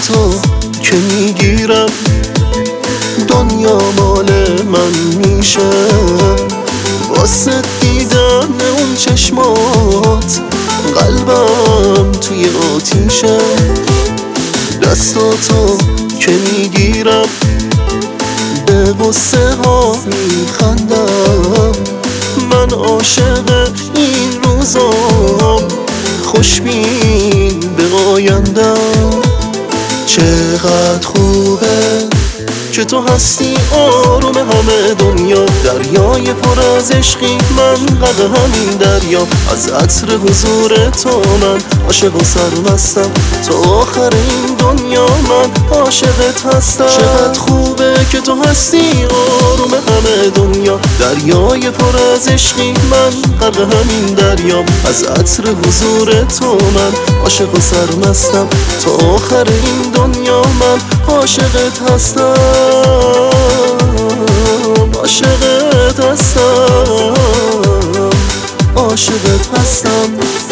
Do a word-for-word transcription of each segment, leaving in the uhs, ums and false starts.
تو که میگیرم دنیا مال من میشه. واسه دیدن اون چشمات قلبم توی آتیشه. دستاتو که میگیرم به غصه ها میخندم. من عاشق این روزام، خوشبین به آیندم. چقدر خوبه که تو هستی آروم همه دنیا. دریای پر از عشقی، من غرق همین دریا. از عطر حضور تو من عاشق و سرمستم. تا آخر این دنیا من عاشقت هستم. چقدر خوبه که تو هستی آروم همه دنیا. دریای پر از عشقی، من غرق همین دریا. از عطر حضور تو من عاشق و سرمستم. تا آخر این دنیا من عاشقت هستم. عاشقت هستم، عاشقت هستم.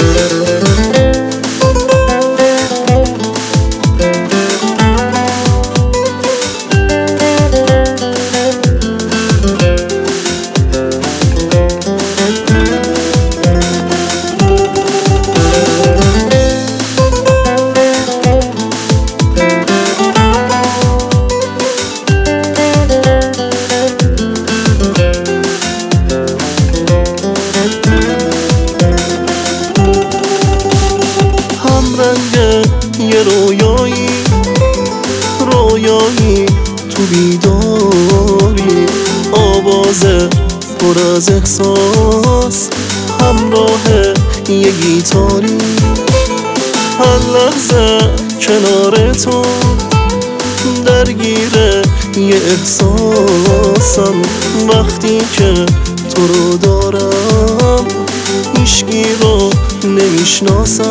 یه رویایی، رویایی تو بیداری. آواز پر از احساس همراه یه گیتاری. هر لحظه کنار تو درگیر یه احساسم. وقتی که تو رو دارم هیچکی رو نمیشناسم.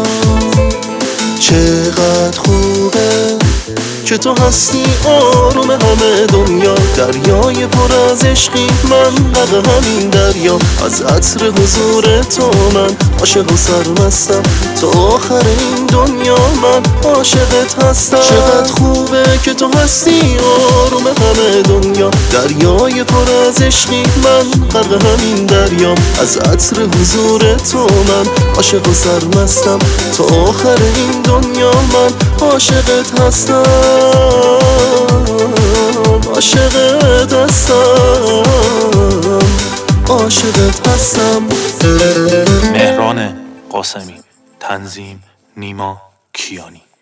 چقدر خوبه که تو هستی آروم همه دنیا. دریای پر از عشقی، من غرق همین دریا. از عطر حضور تو من عاشق و سرمستم. تا آخر این دنیا من عاشقت هستم. چقدر خوبه که تو هستی آروم همه دنیا. دریای پر از عشقی، من غرق همین دریا. از عطر حضور تو من عاشق و سرمستم. تا آخر این دنیا من عاشقت هستم. عاشقت هستم، عاشقت هستم. مهران قاسمی، تنظیم نیما کیانی.